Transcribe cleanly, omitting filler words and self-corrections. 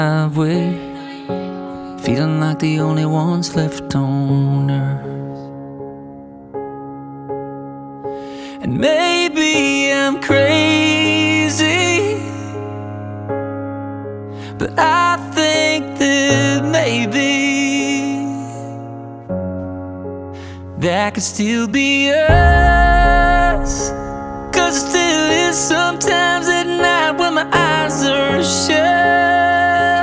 Way, feeling like the only ones left on earth. And maybe I'm crazy, but I think that maybe there could still be us.